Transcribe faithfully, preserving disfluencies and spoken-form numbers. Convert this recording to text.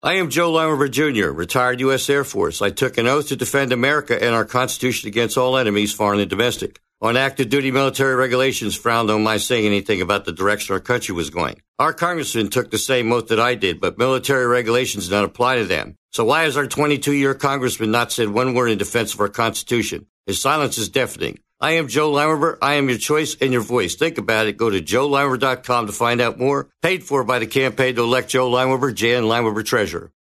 I am Joe Limever Junior, retired U S Air Force. I took an oath to defend America and our Constitution against all enemies, foreign and domestic. On active duty military regulations frowned on my saying anything about the direction our country was going. Our congressman took the same oath that I did, but military regulations do not apply to them. So why has our twenty-two-year congressman not said one word in defense of our Constitution? His silence is deafening. I am Joe Limever. I am your choice and your voice. Think about it. Go to joe limever dot com to find out more. Paid for by the campaign to elect Joe Limever, Jan Limever Treasurer.